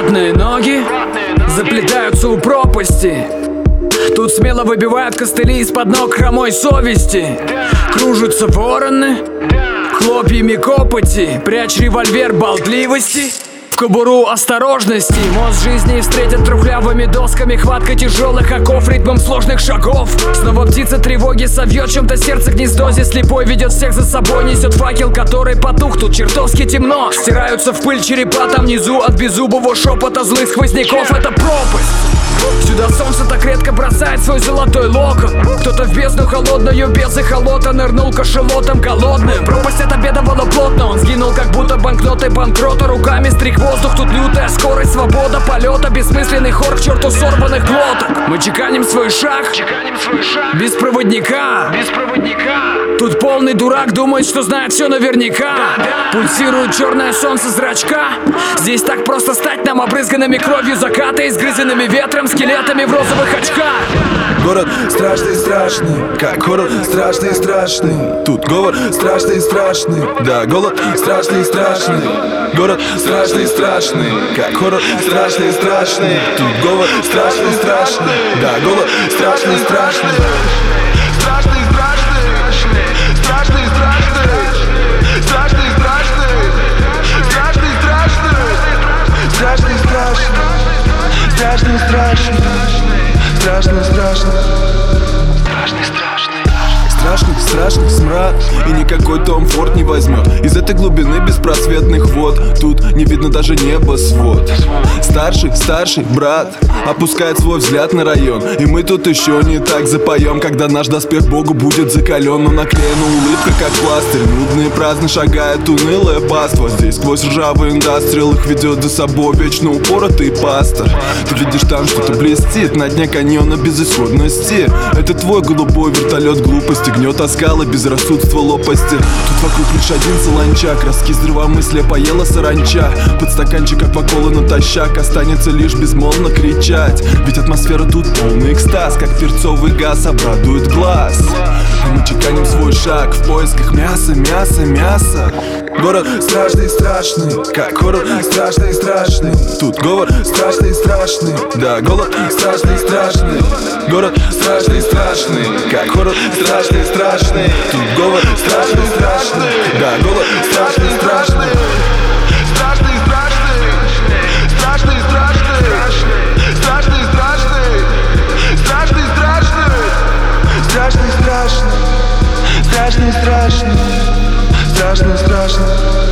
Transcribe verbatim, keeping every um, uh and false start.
Ватные ноги заплетаются у пропасти. Тут смело выбивают костыли из-под ног хромой совести. Кружатся вороны хлопьями копоти. Прячь револьвер болтливости в кобуру осторожности. Мост жизни встретят трухлявыми досками, хваткой тяжелых оков, ритмом сложных шагов. Снова птица тревоги совьет чем-то сердце гнездо. Здесь слепой ведет всех за собой, несет факел, который потух. Тут чертовски темно, стираются в пыль черепа там внизу от беззубого шепота злых сквозняков. Это пропасть. Сюда солнце так редко бросает свой золотой локон. Кто-то в бездну холодную без эхолота нырнул кашалотом голодным. Пропасть отобедовала плотно, он сгинул как будто банкноты банкрота. Руками стриг воздух, тут лютая скорость, свобода полета. Бессмысленный хор к черту сорванных глоток. Мы чеканим свой шаг, чеканим свой шаг без проводника. Без проводника. Тут полный дурак думает, что знает все наверняка. Да, да. Пульсирует черное солнце зрачка. Здесь так просто стать нам обрызганными кровью заката, изгрызенными ветром, скелетами в розовых очках. Город страшный, страшный, как город страшный, страшный. Тут говор страшный, страшный, да, голод страшный, страшный. Город страшный, страшный, как город страшный, страшный. Тут говор страшный, страшный, да, голод страшный, страшный. Страшный, страшный, страшный, страшный, страшный, страшный, страшный, страшный, страшный, страшный, страшный, страшный. Страшно, страшно, страшный, страшный, страшный, страшный смрад. И никакой Том Форд не возьмет из этой глубины беспросветных вод. Тут не видно даже небосвод. Старший, старший брат опускает свой взгляд на район. И мы тут еще не так запоем, когда наш доспех Богу будет закален. Но наклеена улыбка, как пластырь. Нудно и праздно шагает унылая паства. Здесь сквозь ржавый индастриал их ведет за собой вечно упоротый пастор. Ты видишь, там что-то блестит на дне каньона безысходности. Это твой голубой вертолет глупости, гнет оскалы безрассудства лопасти. Тут вокруг лишь один солончак, ростки здравомыслия поела саранча. Под стаканчик акваколы натощак останется лишь безмолвно кричать. Ведь атмосфера тут полный экстаз, как перцовый газ обрадует глаз. И мы чеканим свой шаг в поисках мяса, мяса, мяса. Город страшный, страшный, как город страшный, страшный. Тут говор страшный, страшный, да, голод страшный, страшный. Город страшный, страшный, как город страшный, страшный. Тут говор страшный, страшный, да, голод страшный, страшный. Страшный, страшный, страшный, страшный, страшный, страшный, страшный, страшный, страшный, страшный, страшный, страшный, страшный, страшный.